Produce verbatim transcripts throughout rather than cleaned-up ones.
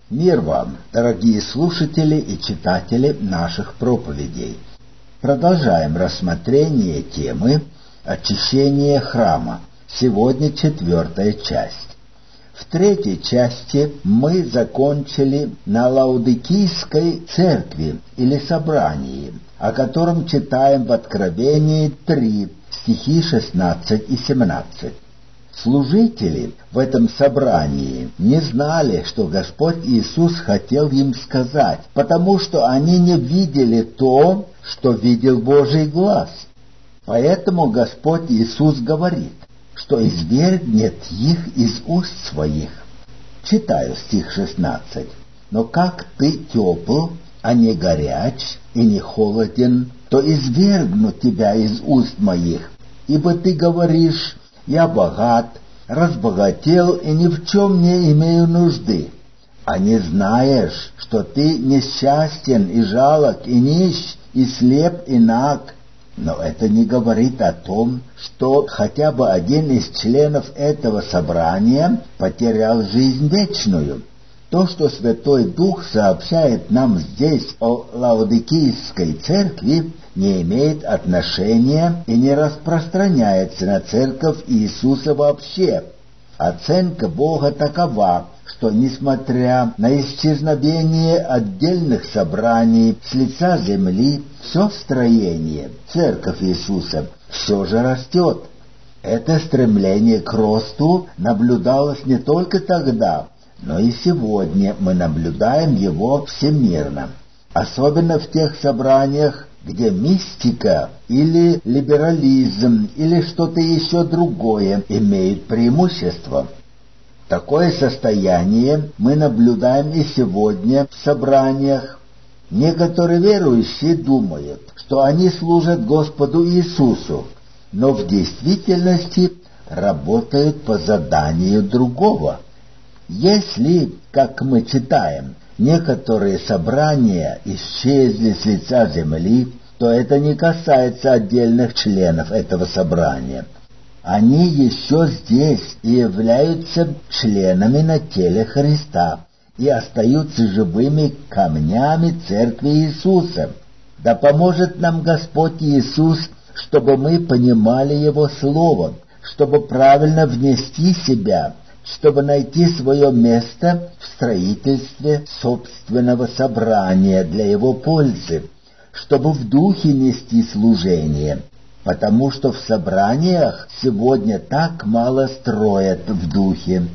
Мир вам, дорогие слушатели и читатели наших проповедей. Продолжаем рассмотрение темы очищения храма. Сегодня четвертая часть. В третьей части мы закончили на Лаодикийской церкви или собрании, о котором читаем в Откровении три, стихи шестнадцать и семнадцать. Служители в этом собрании не знали, что Господь Иисус хотел им сказать, потому что они не видели то, что видел Божий глаз. Поэтому Господь Иисус говорит, что извергнет их из уст своих. Читаю стих шестнадцать. «Но как ты тепл, а не горяч и не холоден, то извергну тебя из уст моих, ибо ты говоришь: я богат, разбогател и ни в чем не имею нужды, а не знаешь, что ты несчастен и жалок, и нищ, и слеп, и наг». Но это не говорит о том, что хотя бы один из членов этого собрания потерял жизнь вечную. То, что Святой Дух сообщает нам здесь о Лаодикийской церкви, не имеет отношения и не распространяется на церковь Иисуса вообще. Оценка Бога такова, что, несмотря на исчезновение отдельных собраний с лица земли, все строение, церковь Иисуса, все же растет. Это стремление к росту наблюдалось не только тогда, но и сегодня мы наблюдаем его всемирно, особенно в тех собраниях, где мистика или либерализм или что-то еще другое имеют преимущество. Такое состояние мы наблюдаем и сегодня в собраниях. Некоторые верующие думают, что они служат Господу Иисусу, но в действительности работают по заданию другого. Если, как мы читаем, некоторые собрания исчезли с лица земли, то это не касается отдельных членов этого собрания. Они еще здесь и являются членами на теле Христа и остаются живыми камнями Церкви Иисуса. Да поможет нам Господь Иисус, чтобы мы понимали Его Слово, чтобы правильно внести себя, чтобы найти свое место в строительстве собственного собрания для его пользы, чтобы в духе нести служение, потому что в собраниях сегодня так мало строят в духе.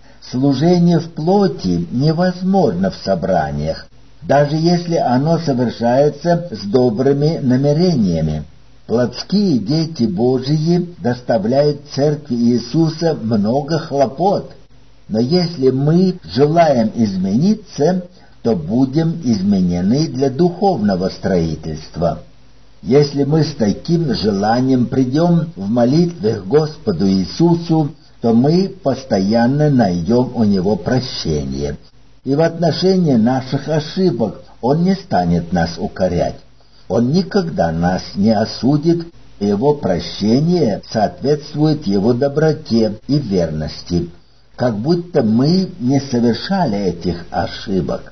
Служение в плоти невозможно в собраниях, даже если оно совершается с добрыми намерениями. Плотские дети Божьи доставляют Церкви Иисуса много хлопот, но если мы желаем измениться, то будем изменены для духовного строительства. Если мы с таким желанием придем в молитве к Господу Иисусу, то мы постоянно найдем у Него прощение, и в отношении наших ошибок Он не станет нас укорять. Он никогда нас не осудит, и Его прощение соответствует Его доброте и верности, как будто мы не совершали этих ошибок.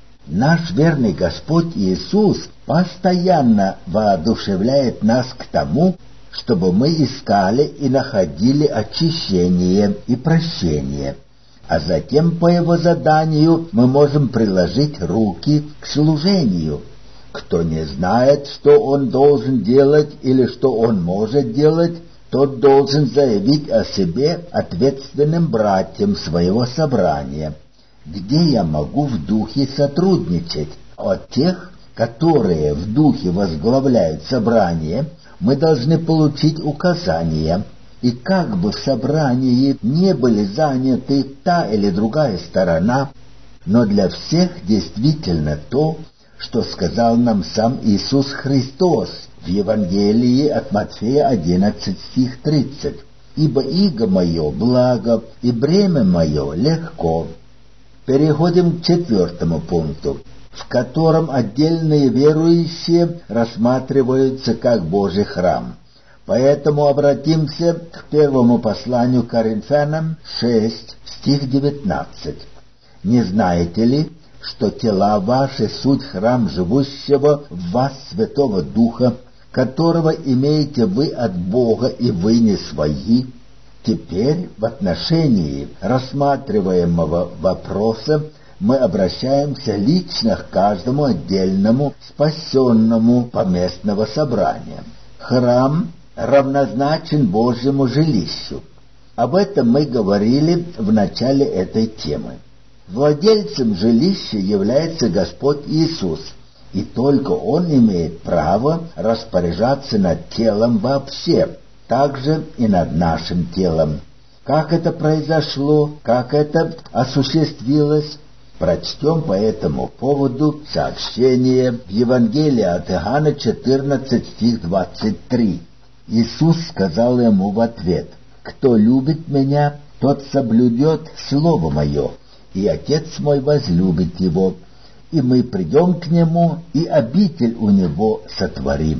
Наш верный Господь Иисус постоянно воодушевляет нас к тому, чтобы мы искали и находили очищение и прощение, а затем по Его заданию мы можем приложить руки к служению. Кто не знает, что он должен делать или что он может делать, тот должен заявить о себе ответственным братьям своего собрания. Где я могу в духе сотрудничать? От тех, которые в духе возглавляют собрание, мы должны получить указания, и как бы в собрании не были заняты та или другая сторона, но для всех действительно то, что сказал нам сам Иисус Христос в Евангелии от Матфея одиннадцать, стих тридцать. «Ибо иго мое благо, и бремя мое легко». Переходим к четвертому пункту, в котором отдельные верующие рассматриваются как Божий храм. Поэтому обратимся к первому посланию к Коринфянам шесть, стих девятнадцать. Не знаете ли, что тела ваши суть храм живущего в вас Святого Духа, которого имеете вы от Бога, и вы не свои? Теперь в отношении рассматриваемого вопроса мы обращаемся лично к каждому отдельному спасенному поместного собрания. Храм равнозначен Божьему жилищу. Об этом мы говорили в начале этой темы. Владельцем жилища является Господь Иисус, и только Он имеет право распоряжаться над телом вообще, также и над нашим телом. Как это произошло, как это осуществилось, прочтем по этому поводу сообщение в Евангелии от Иоанна четырнадцать, стих двадцать три. Иисус сказал ему в ответ: «Кто любит Меня, тот соблюдет Слово Мое, и Отец Мой возлюбит его, и мы придем к Нему, и обитель у Него сотворим».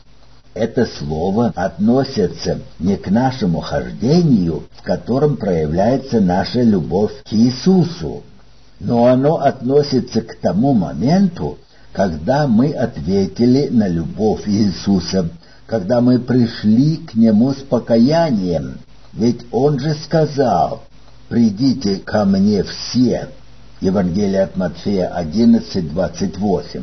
Это слово относится не к нашему хождению, в котором проявляется наша любовь к Иисусу, но оно относится к тому моменту, когда мы ответили на любовь Иисуса, когда мы пришли к Нему с покаянием. Ведь Он же сказал: «Придите ко мне все». Евангелие от Матфея одиннадцать, двадцать восемь.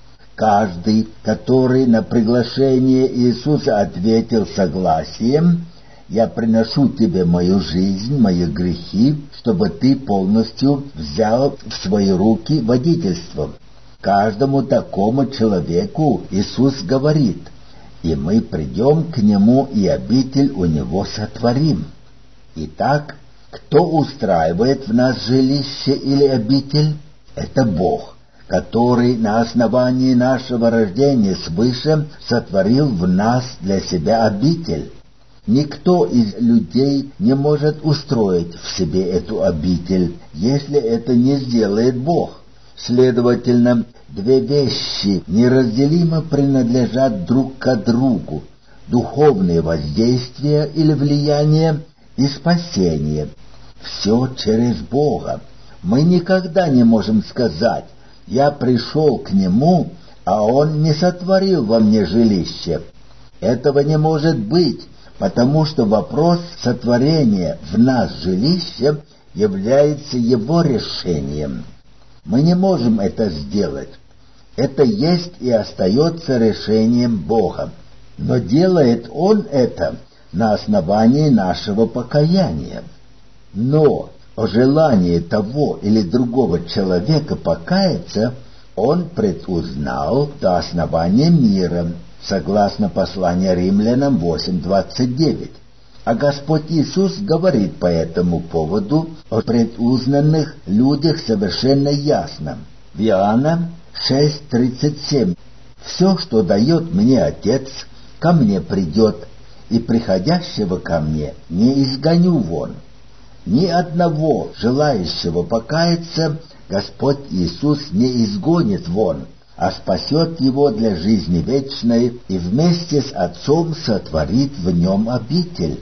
Каждый, который на приглашение Иисуса ответил согласием: «Я приношу тебе мою жизнь, мои грехи, чтобы ты полностью взял в свои руки водительство». Каждому такому человеку Иисус говорит: «И мы придем к Нему, и обитель у Него сотворим». Итак, кто устраивает в нас жилище или обитель? Это Бог, который на основании нашего рождения свыше сотворил в нас для себя обитель. Никто из людей не может устроить в себе эту обитель, если это не сделает Бог. Следовательно, две вещи неразделимо принадлежат друг к другу: духовное воздействие или влияние и спасение. Все через Бога. Мы никогда не можем сказать: «Я пришел к Нему, а Он не сотворил во мне жилище». Этого не может быть, потому что вопрос сотворения в нас жилища является Его решением. Мы не можем это сделать. Это есть и остается решением Бога. Но делает Он это на основании нашего покаяния. Но о желании того или другого человека покаяться Он предузнал до основания мира, согласно посланию Римлянам восемь, двадцать девять. А Господь Иисус говорит по этому поводу о предузнанных людях совершенно ясно. В Иоанна шесть, тридцать семь. «Все, что дает мне Отец, ко мне придет, и приходящего ко мне не изгоню вон». Ни одного желающего покаяться Господь Иисус не изгонит вон, а спасет его для жизни вечной и вместе с Отцом сотворит в нем обитель.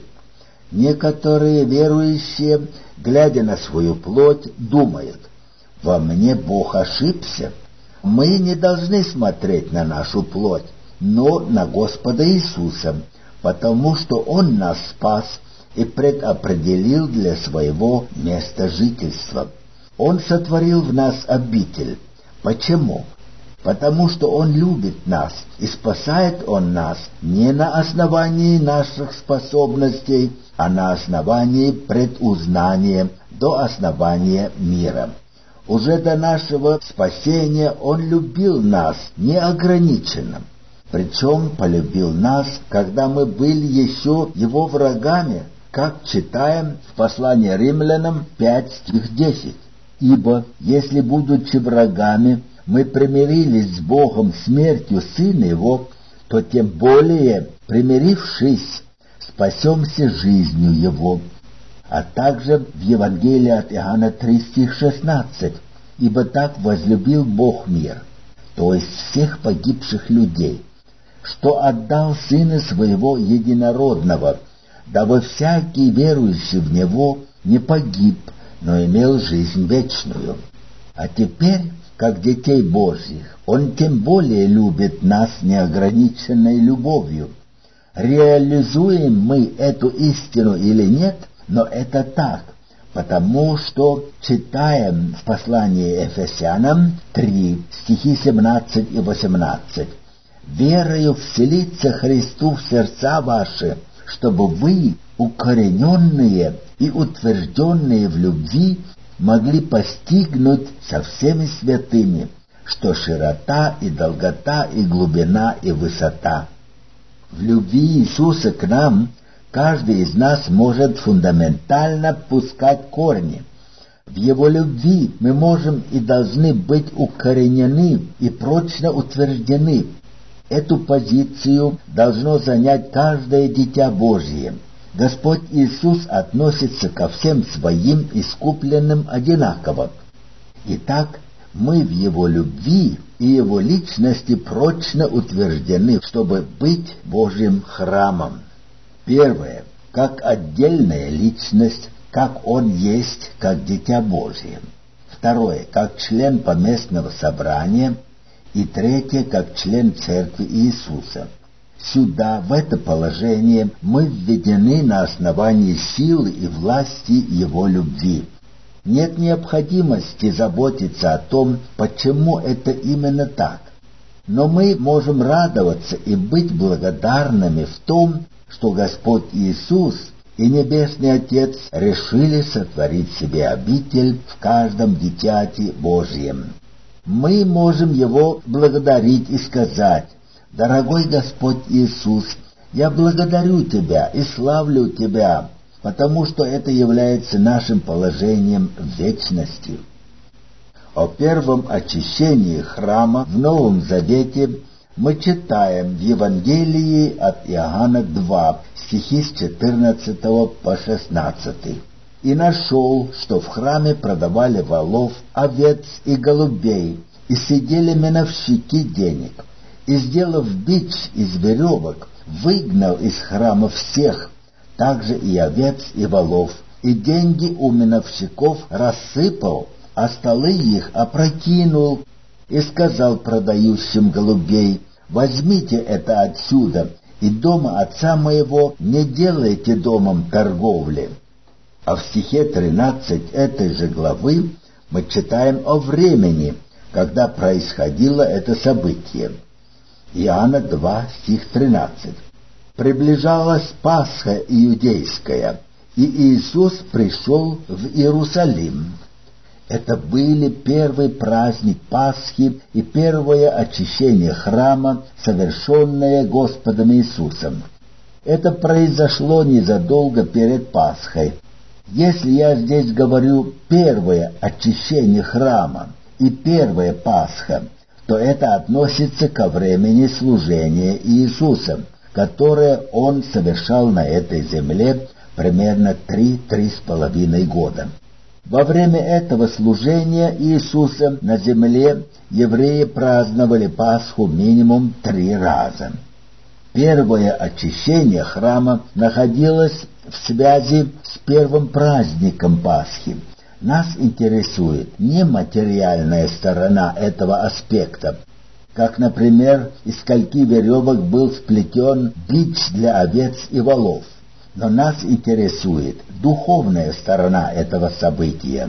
Некоторые верующие, глядя на свою плоть, думают: «Во мне Бог ошибся». Мы не должны смотреть на нашу плоть, но на Господа Иисуса, потому что Он нас спас и предопределил для своего места жительства. Он сотворил в нас обитель. Почему? Потому что Он любит нас, и спасает Он нас не на основании наших способностей, а на основании предузнания до основания мира. Уже до нашего спасения Он любил нас неограниченно. Причем полюбил нас, когда мы были еще Его врагами, как читаем в послании Римлянам пять, стих десять. «Ибо, если, будучи врагами, мы примирились с Богом смертью Сына Его, то тем более, примирившись, спасемся жизнью Его». А также в Евангелии от Иоанна три, стих шестнадцать. «Ибо так возлюбил Бог мир, то есть всех погибших людей, что отдал Сына Своего Единородного, дабы всякий верующий в Него не погиб, но имел жизнь вечную. А теперь, как детей Божьих, Он тем более любит нас неограниченной любовью. Реализуем мы эту истину или нет, но это так, потому что читаем в послании Ефесянам три, стихи семнадцать и восемнадцать. «Верою вселится Христу в сердца ваши, чтобы вы, укорененные и утвержденные в любви, могли постигнуть со всеми святыми, что широта и долгота и глубина и высота». В любви Иисуса к нам каждый из нас может фундаментально пускать корни. В Его любви мы можем и должны быть укоренены и прочно утверждены. Эту позицию должно занять каждое дитя Божье. Господь Иисус относится ко всем своим искупленным одинаково. Итак, мы в Его любви и Его личности прочно утверждены, чтобы быть Божьим храмом. Первое. Как отдельная личность, как Он есть, как дитя Божье. Второе. Как член поместного собрания. И третье, как член Церкви Иисуса. Сюда, в это положение, мы введены на основании силы и власти Его любви. Нет необходимости заботиться о том, почему это именно так. Но мы можем радоваться и быть благодарными в том, что Господь Иисус и Небесный Отец решили сотворить себе обитель в каждом дитяти Божьем. Мы можем Его благодарить и сказать: «Дорогой Господь Иисус, я благодарю Тебя и славлю Тебя, потому что это является нашим положением в вечности». О первом очищении храма в Новом Завете мы читаем в Евангелии от Иоанна два, стихи с четырнадцатого по шестнадцатый. «И нашел, что в храме продавали волов, овец и голубей, и сидели меновщики денег. И, сделав бич из веревок, выгнал из храма всех, также и овец и волов, и деньги у меновщиков рассыпал, а столы их опрокинул, и сказал продающим голубей: возьмите это отсюда, и дома отца моего не делайте домом торговли». А в стихе тринадцать этой же главы мы читаем о времени, когда происходило это событие. Иоанна два, стих тринадцать. «Приближалась Пасха иудейская, и Иисус пришел в Иерусалим». Это были первый праздник Пасхи и первое очищение храма, совершенное Господом Иисусом. Это произошло незадолго перед Пасхой. Если я здесь говорю «первое очищение храма» и «первая Пасха», то это относится ко времени служения Иисуса, которое Он совершал на этой земле примерно три-три с половиной года. Во время этого служения Иисуса на земле евреи праздновали Пасху минимум три раза. Первое очищение храма находилось в связи с первым праздником Пасхи. Нас интересует не материальная сторона этого аспекта, как, например, из скольки веревок был сплетен бич для овец и волов, но нас интересует духовная сторона этого события.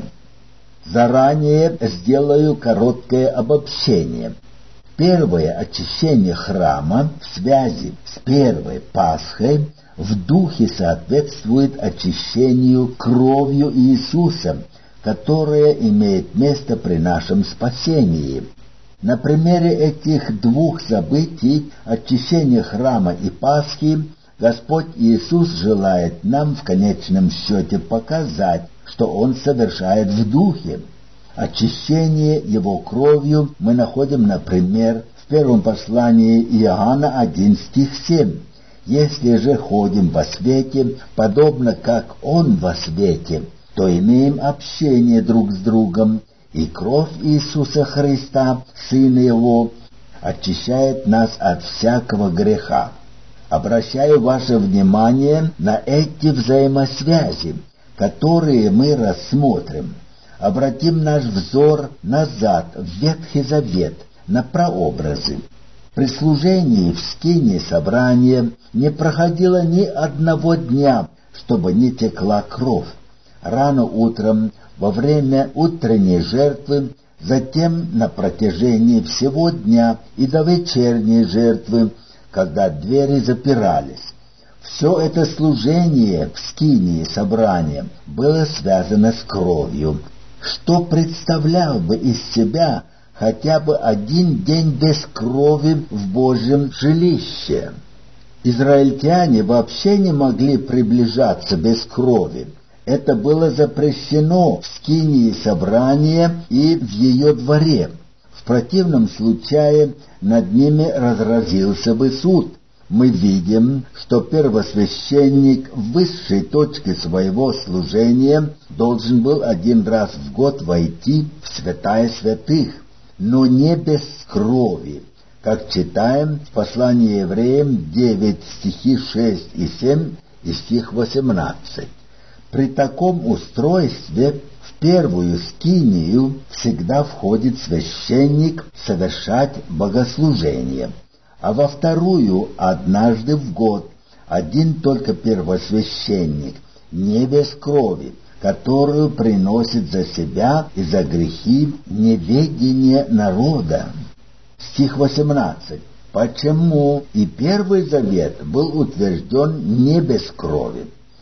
Заранее сделаю короткое обобщение. Первое очищение храма в связи с первой Пасхой в духе соответствует очищению кровью Иисуса, которое имеет место при нашем спасении. На примере этих двух событий, очищения храма и Пасхи, Господь Иисус желает нам в конечном счете показать, что Он совершает в духе. Очищение Его кровью мы находим, например, в первом послании Иоанна один, стих семь. «Если же ходим во свете, подобно как Он во свете, то имеем общение друг с другом, и кровь Иисуса Христа, Сына Его, очищает нас от всякого греха». Обращаю ваше внимание на эти взаимосвязи, которые мы рассмотрим, обратим наш взор назад в Ветхий Завет, на прообразы. При служении в скинии собрания не проходило ни одного дня, чтобы не текла кровь. Рано утром, во время утренней жертвы, затем на протяжении всего дня и до вечерней жертвы, когда двери запирались. Все это служение в скинии собрания было связано с кровью, что представлял бы из себя хотя бы один день без крови в Божьем жилище. Израильтяне вообще не могли приближаться без крови. Это было запрещено в скинии собрания и в ее дворе. В противном случае над ними разразился бы суд. Мы видим, что первосвященник в высшей точке своего служения должен был один раз в год войти в святая святых, но не без крови, как читаем в послании евреям девять, стихи шесть и семь и стих восемнадцать. При таком устройстве в первую скинию всегда входит священник совершать богослужение, а во вторую однажды в год один только первосвященник, не без крови, которую приносит за себя и за грехи неведения народа. Стих восемнадцать. Почему и Первый Завет был утвержден не без крови?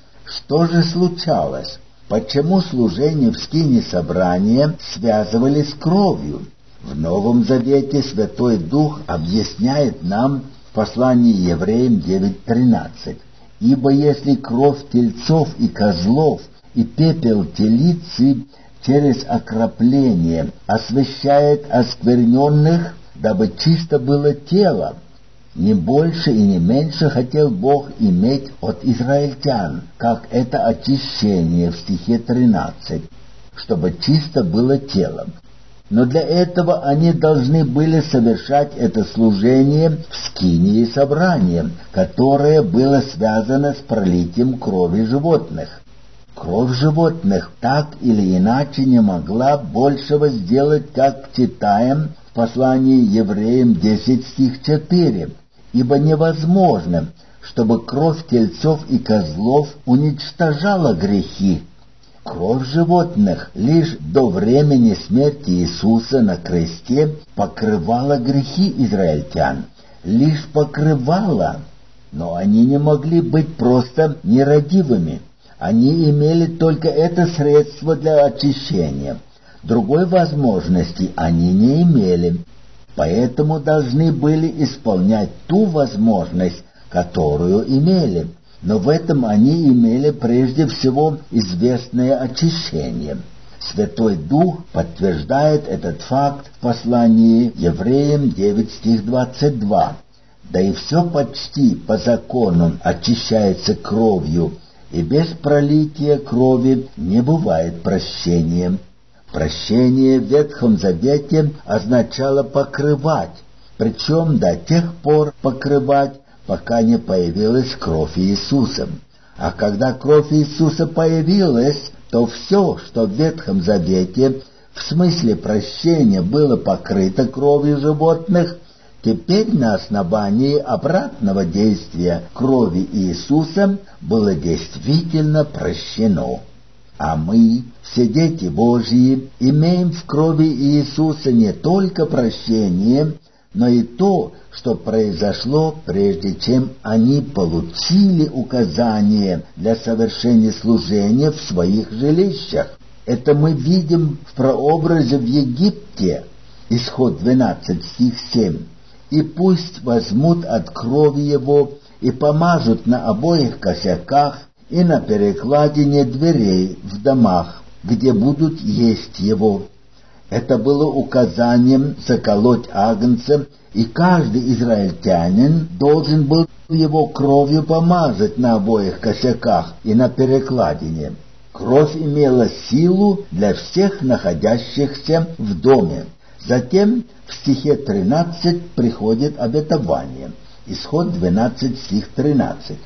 Что же случалось? Почему служение в скинии собрания связывали с кровью? В Новом Завете Святой Дух объясняет нам в послании евреям девять тринадцать. «Ибо если кровь тельцов и козлов и пепел телицы через окропление освящает оскверненных, дабы чисто было тело, не больше и не меньше хотел Бог иметь от израильтян, как это очищение в стихе тринадцать, чтобы чисто было тело. Но для этого они должны были совершать это служение в скинии собрания, которое было связано с пролитием крови животных. Кровь животных так или иначе не могла большего сделать, как читаем в послании евреям десять, стих четыре. Ибо невозможно, чтобы кровь тельцов и козлов уничтожала грехи. Кровь животных лишь до времени смерти Иисуса на кресте покрывала грехи израильтян, лишь покрывала, но они не могли быть просто нерадивыми. Они имели только это средство для очищения. Другой возможности они не имели, поэтому должны были исполнять ту возможность, которую имели. Но в этом они имели прежде всего известное очищение. Святой Дух подтверждает этот факт в послании евреям девять, стих двадцать два. «Да и все почти по закону очищается кровью, и без пролития крови не бывает прощения». Прощение в Ветхом Завете означало покрывать, причем до тех пор покрывать, пока не появилась кровь Иисуса. А когда кровь Иисуса появилась, то все, что в Ветхом Завете в смысле прощения было покрыто кровью животных, теперь на основании обратного действия крови Иисуса было действительно прощено. А мы, все дети Божьи, имеем в крови Иисуса не только прощение, но и то, что произошло, прежде чем они получили указание для совершения служения в своих жилищах. Это мы видим в прообразе в Египте, Исход двенадцать, стих семь. «И пусть возьмут от крови его и помажут на обоих косяках и на перекладине дверей в домах, где будут есть его». Это было указанием заколоть агнца, и каждый израильтянин должен был его кровью помазать на обоих косяках и на перекладине. Кровь имела силу для всех находящихся в доме. Затем в стихе тринадцать приходит обетование. Исход двенадцать, стих тринадцать.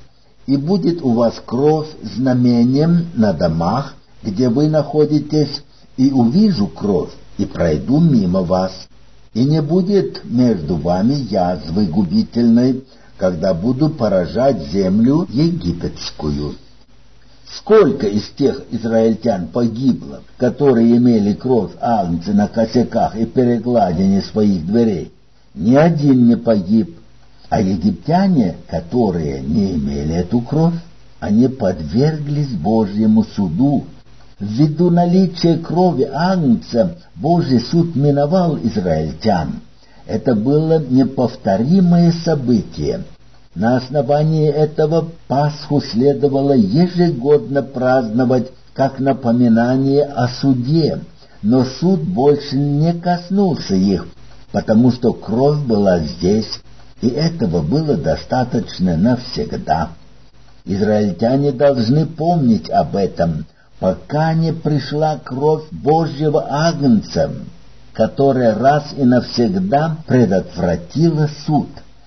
и будет у вас кровь знамением на домах, где вы находитесь, и увижу кровь, и пройду мимо вас. И не будет между вами язвы губительной, когда буду поражать землю египетскую. Сколько из тех израильтян погибло, которые имели кровь агнца на косяках и перекладине своих дверей? Ни один не погиб. А египтяне, которые не имели эту кровь, они подверглись Божьему суду. Ввиду наличия крови агнца Божий суд миновал израильтян. Это было неповторимое событие. На основании этого Пасху следовало ежегодно праздновать как напоминание о суде, но суд больше не коснулся их, потому что кровь была здесь, и этого было достаточно навсегда. Израильтяне должны помнить об этом, пока не пришла кровь Божьего агнца, которая раз и навсегда предотвратила суд.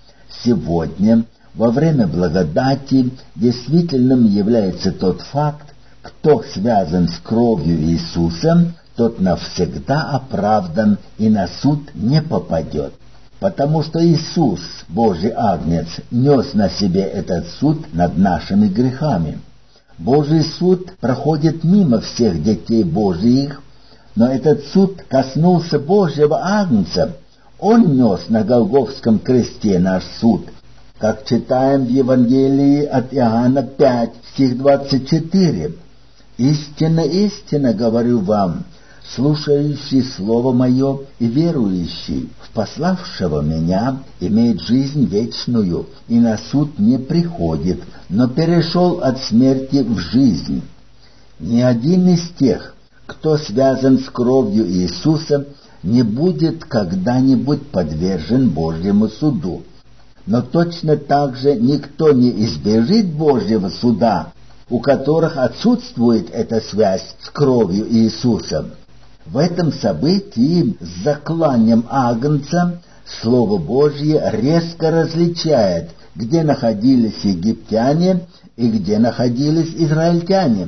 Сегодня, во время благодати, действительным является тот факт, кто связан с кровью Иисуса, тот навсегда оправдан и на суд не попадет. Потому что Иисус, Божий агнец, нес на себе этот суд над нашими грехами. Божий суд проходит мимо всех детей Божиих, но этот суд коснулся Божьего агнца. Он нес на Голгофском кресте наш суд, как читаем в Евангелии от Иоанна пять, стих двадцать четыре. «Истинно, истинно говорю вам, слушающий Слово Мое и верующий в пославшего Меня имеет жизнь вечную, и на суд не приходит, но перешел от смерти в жизнь». Ни один из тех, кто связан с кровью Иисуса, не будет когда-нибудь подвержен Божьему суду. Но точно так же никто не избежит Божьего суда, у которых отсутствует эта связь с кровью Иисуса. В этом событии с закланием агнца Слово Божье резко различает, где находились египтяне и где находились израильтяне.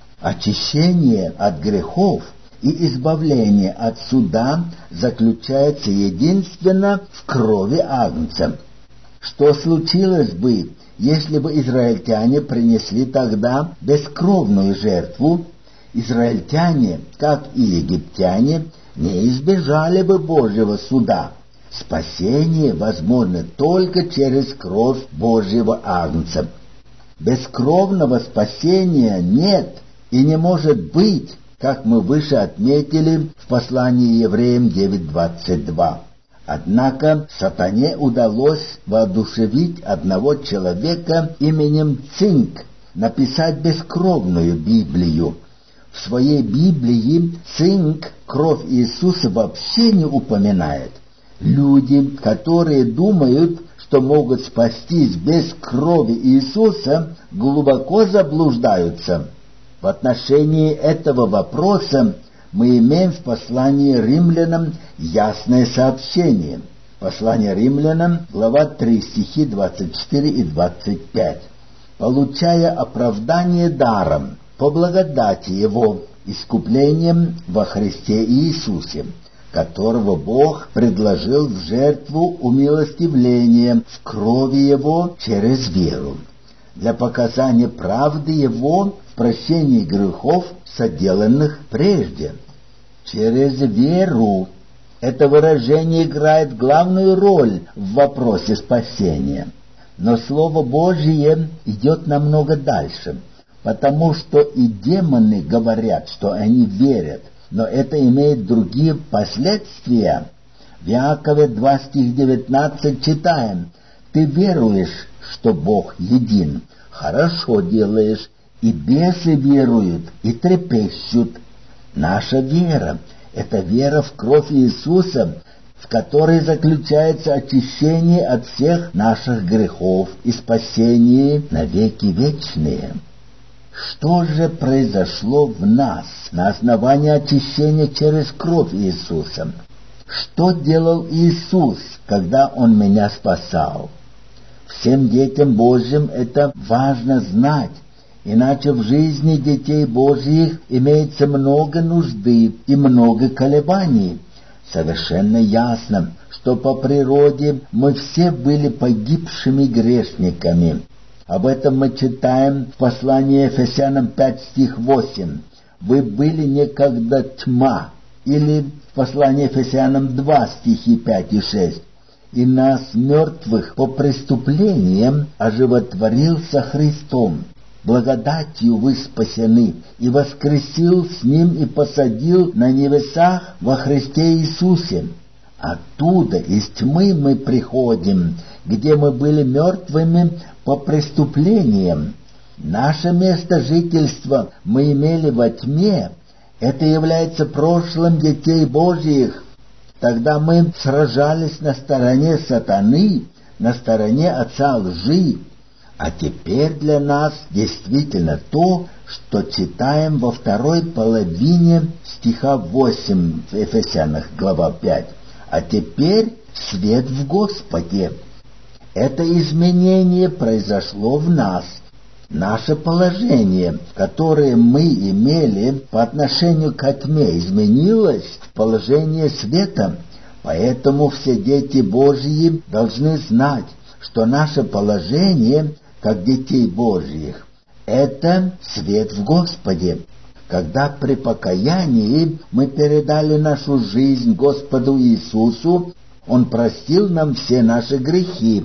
Очищение от грехов и избавление от суда заключается единственно в крови агнца. Что случилось бы, если бы израильтяне принесли тогда бескровную жертву? Израильтяне, как и египтяне, не избежали бы Божьего суда. Спасение возможно только через кровь Божьего агнца. Бескровного спасения нет и не может быть, как мы выше отметили в послании Евреям девять двадцать два. Однако сатане удалось воодушевить одного человека именем Цинк написать бескровную Библию. В своей Библии Цинк кровь Иисуса вообще не упоминает. Люди, которые думают, что могут спастись без крови Иисуса, глубоко заблуждаются. В отношении этого вопроса мы имеем в послании римлянам ясное сообщение. Послание римлянам, глава три, стихи двадцать четыре и двадцать пять. «Получая оправдание даром, по благодати Его, искуплением во Христе Иисусе, которого Бог предложил в жертву умилостивления в крови Его через веру, для показания правды Его в прощении грехов, соделанных прежде». Через веру. Это выражение играет главную роль в вопросе спасения. Но Слово Божие идет намного дальше, потому что и демоны говорят, что они верят, но это имеет другие последствия. В Иакове два, стих девятнадцать читаем: «Ты веруешь, что Бог един, хорошо делаешь, и бесы веруют и трепещут». Наша вера — это вера в кровь Иисуса, в которой заключается очищение от всех наших грехов и спасение навеки вечные. Что же произошло в нас на основании очищения через кровь Иисуса? Что делал Иисус, когда Он меня спасал? Всем детям Божьим это важно знать, иначе в жизни детей Божьих имеется много нужды и много колебаний. Совершенно ясно, что по природе мы все были погибшими грешниками. Об этом мы читаем в послании Ефесянам пять стих восемь. «Вы были некогда тьма», или в послании Ефесянам два стихи пять и шесть. «И нас, мертвых по преступлениям, оживотворил со Христом. Благодатью вы спасены, и воскресил с Ним и посадил на небесах во Христе Иисусе. Оттуда, из тьмы мы приходим, где мы были мертвыми по преступлениям. Наше место жительства мы имели во тьме. Это является прошлым детей Божьих. Тогда мы сражались на стороне сатаны, на стороне отца лжи. А теперь для нас действительно то, что читаем во второй половине стиха восемь в Ефесянах, глава пять. А теперь свет в Господе. Это изменение произошло в нас. Наше положение, которое мы имели по отношению к тьме, изменилось в положение света. Поэтому все дети Божьи должны знать, что наше положение, как детей Божьих, это свет в Господе. Когда при покаянии мы передали нашу жизнь Господу Иисусу, Он простил нам все наши грехи.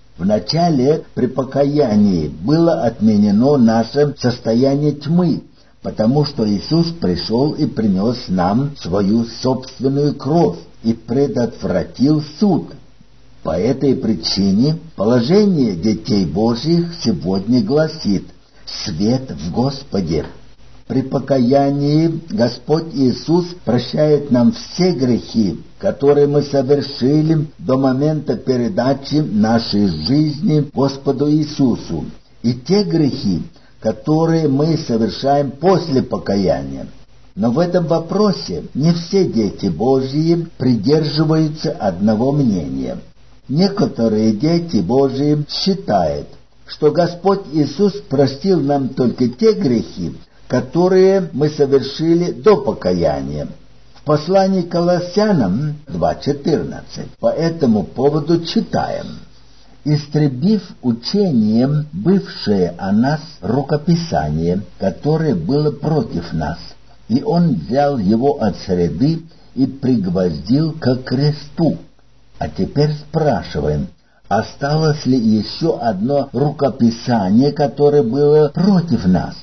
Вначале при покаянии было отменено наше состояние тьмы, потому что Иисус пришел и принес нам свою собственную кровь и предотвратил суд. По этой причине положение детей Божьих сегодня гласит «свет в Господе». При покаянии Господь Иисус прощает нам все грехи, которые мы совершили до момента передачи нашей жизни Господу Иисусу, и те грехи, которые мы совершаем после покаяния. Но в этом вопросе не все дети Божьи придерживаются одного мнения. Некоторые дети Божьи считают, что Господь Иисус простил нам только те грехи, которые мы совершили до покаяния. В послании к Колоссянам два четырнадцать по этому поводу читаем: «Истребив учением бывшее о нас рукописание, которое было против нас, и Он взял его от среды и пригвоздил ко кресту». А теперь спрашиваем, осталось ли еще одно рукописание, которое было против нас?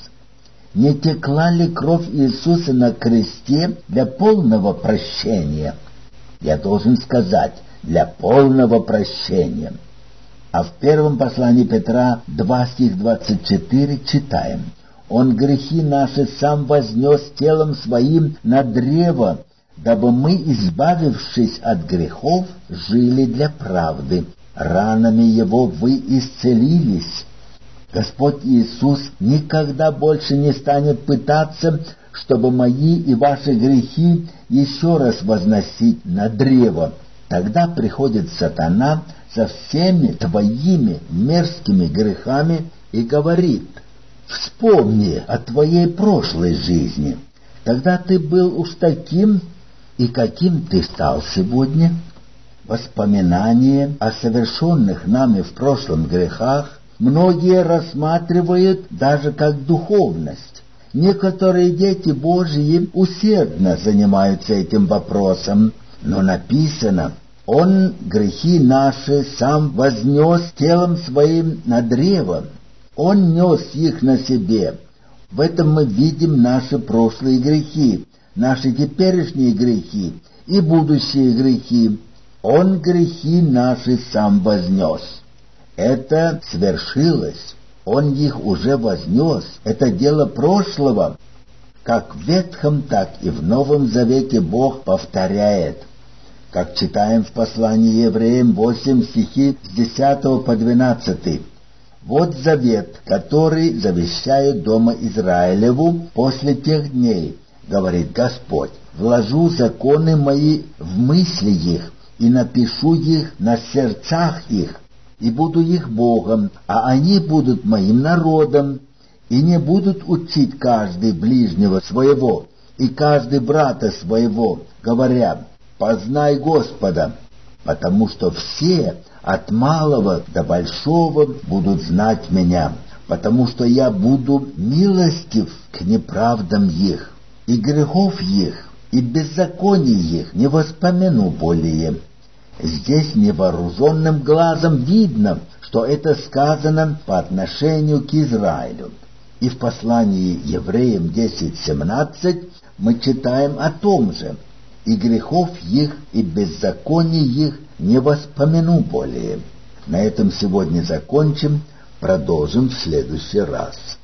Не текла ли кровь Иисуса на кресте для полного прощения? Я должен сказать, для полного прощения. А в первом послании Петра два стих двадцать четыре читаем: «Он грехи наши сам вознес телом своим на древо, дабы мы, избавившись от грехов, жили для правды. Ранами Его вы исцелились». Господь Иисус никогда больше не станет пытаться, чтобы мои и ваши грехи еще раз возносить на древо. Тогда приходит сатана со всеми твоими мерзкими грехами и говорит: «Вспомни о твоей прошлой жизни. Тогда ты был уж таким, и каким ты стал сегодня». Воспоминания о совершенных нами в прошлом грехах многие рассматривают даже как духовность. Некоторые дети Божьи усердно занимаются этим вопросом, но написано: «Он грехи наши сам вознес телом своим на древо». Он нес их на себе. В этом мы видим наши прошлые грехи, наши теперешние грехи и будущие грехи. Он грехи наши сам вознес. Это свершилось. Он их уже вознес. Это дело прошлого. Как в Ветхом, так и в Новом Завете Бог повторяет. Как читаем в послании Евреям восемь стихи с десятого по двенадцатый. «Вот завет, который завещает дома Израилеву после тех дней, говорит Господь, вложу законы мои в мысли их и напишу их на сердцах их, и буду их Богом, а они будут моим народом, и не будут учить каждый ближнего своего и каждый брата своего, говоря: познай Господа, потому что все от малого до большого будут знать меня, потому что я буду милостив к неправдам их, и грехов их, и беззаконий их не воспомяну более». Здесь невооруженным глазом видно, что это сказано по отношению к Израилю. И в послании евреям десять семнадцать мы читаем о том же: «И грехов их, и беззаконий их не воспомяну более». На этом сегодня закончим, продолжим в следующий раз.